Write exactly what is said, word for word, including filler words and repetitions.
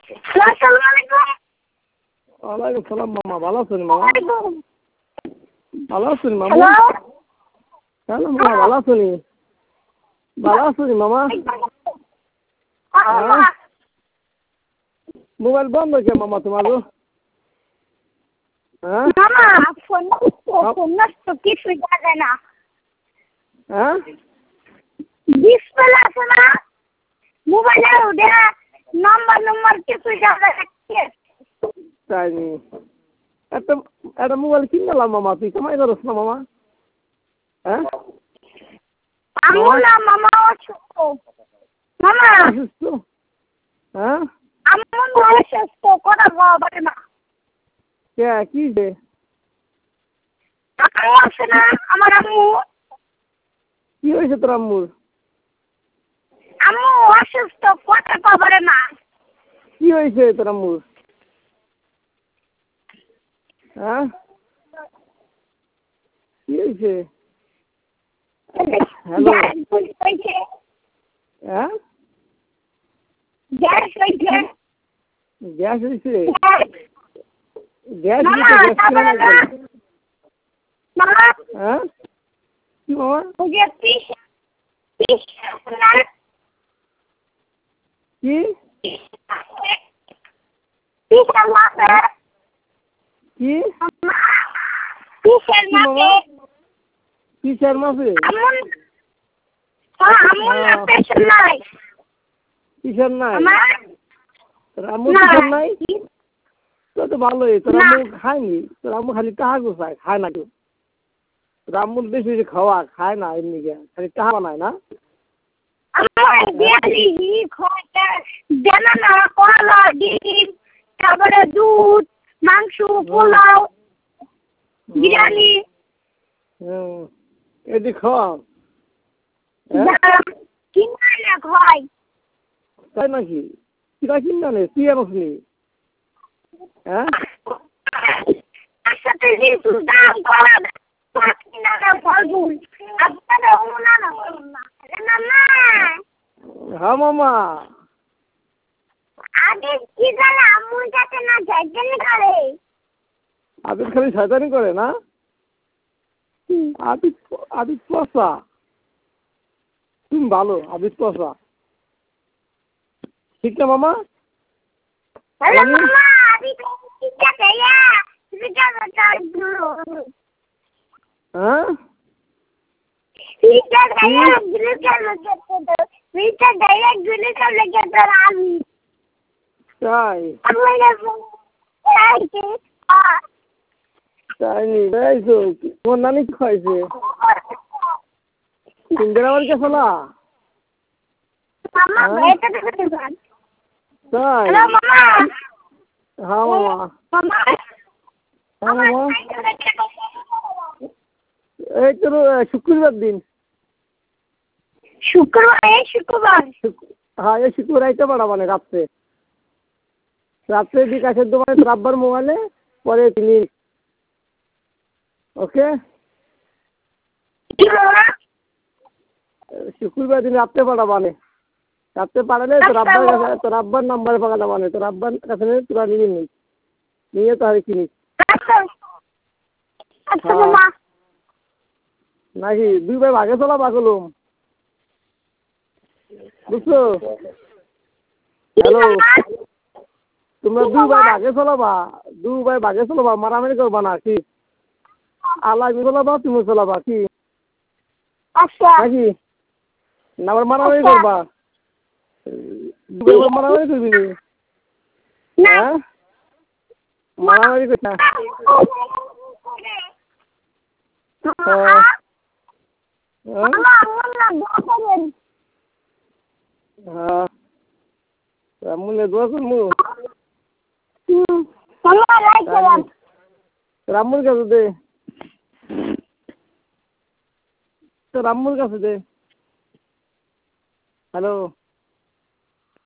আসসালামু আলাইকুম। ওয়ালাইকুম সালাম মামা, ভালো আছেন মামা? ভালো আছেন মামা? হ্যালো হ্যালো মামা, ভালো আছেন? ভালো আছেন মামা? হ্যাঁ, মোবাইল বন্ধ কে মামা তোমার? হ্যাঁ মামা ফোন ফোন নষ্ট কিছুই যায় না। হ্যাঁ ডিসপ্লে আছে না মোবাইলে, ওটা নাম্বার নাম্বার কিছুই যায় না। তাই নি, একটা একটা মোবাইল কিনলাম মামা, তুই কামাই করস না মামা? হ্যাঁ আমি না মামা অসুস্থ মামা। অসুস্থ? হ্যাঁ আমার অসুস্থ, কথা বলে না। কে কি যে আম্মু আছে না আমার আম্মু। কি হয়েছে তোর আম্মুর? আম্মু অসুস্থ, কথা বলে না। কি হয়েছে তোর আম্মুর? হ্যাঁ কি হয়েছে? হ্যালো হ্যাঁ গ্যাস হয়েছে। গ্যাস হয়েছে? গ্যাস মামা হয়েছে, গ্যাস কিনা লাগবে। মামা হ্যাঁ কি মামা? ওই পিস পিস না কি পিস মামা কি পিসের কি মামা? মাঝে কিসের মাসে? আমন হ্যাঁ আমন না পেশেন্ট নাই। কিসের নাই? আমার তোর আম্মু কিসের নাই? তো তো ভালোই, তোর না। আম্মু খায়নি, তোর আম্মু খালি টাহা গোছায়, খায় না কেউ। তোর আম্মুর বেশি বেশি খাওয়া, খায় না এমনি গে, খালি টাহা বানায় না। আমার দেয়ালি খোটা বেনানা কলা ডিম তারপরে দুধ মাংস পোলাও বিরিয়ানি হুম এদি খাওয়া? হ্যাঁ কিনা না খাই। তাই নাকি? কিরা কিনা নে তুই আনসনি? হ্যাঁ একসাথে যেহেতু দাম করা কিনা না ফলমূল আপনারা ওনা না না না হ্যাঁ মামা আগে কি জানা আম্মু যাতে না যাইতেন করে। আবিদ খালি শয়তানি করে না? আবিদ আবিদ পচা, তুমি ভালো, আবিদ পচা, ঠিক না মামা? হ্যালো মামা আমি তো ঠিক আছে ইয়া ঠিক আছে গুলো হ্যাঁ ঠিক আছে ইয়া গুলো চলো যেতে ঠিক আছে ইয়া গুলো চলো যেতে আমি তাই আমি না তাই কি তাই নি তাইছো? তোমার নানি কি খাইছে? তিনজন আমার কে ফেলা? মামা এটা দেখতে পান। তাই হ্যালো মামা হ্যাঁ মামা মামা হ্যাঁ মামা এই তো শুক্রবার দিন, শুক্রবার এই শুক্রবার হ্যাঁ এই শুক্রবার আইতে পারা মানে রাত্রে রাত্রে বিকাশের দোকানে তোর আব্বার মোবাইলে পরে তিনি ওকে কি মামা শুক্রবার দিন রাত্রে পাঠা মানে রাত্রে পাঠালে তোর আব্বার কাছে, তোর আব্বার নাম্বারে পাঠাতে মানে তোর আব্বার কাছে নিয়ে তোরা নিয়ে নিস, নিয়ে তাহলে কিনিস। আচ্ছা আচ্ছা মামা নাকি দুই ভাই ভাগে চলা বাগলুম, বুঝছো? হ্যালো তোমরা দুই ভাই ভাগে চলাবা, দুই ভাই ভাগে চলাবা, মারামারি করবা না কি? আলামি চলাবা তুমি চলাবা কি আচ্ছা নাকি? না আবার মারামারি করবা? দুই ভাই মারামারি করবি নি? হ্যাঁ মারামারি করছ না? হ্যাঁ হ্যাঁ রামুনে দোয়া করবো। রামুর কাছে দে, তো রামুর কাছে দে। হ্যালো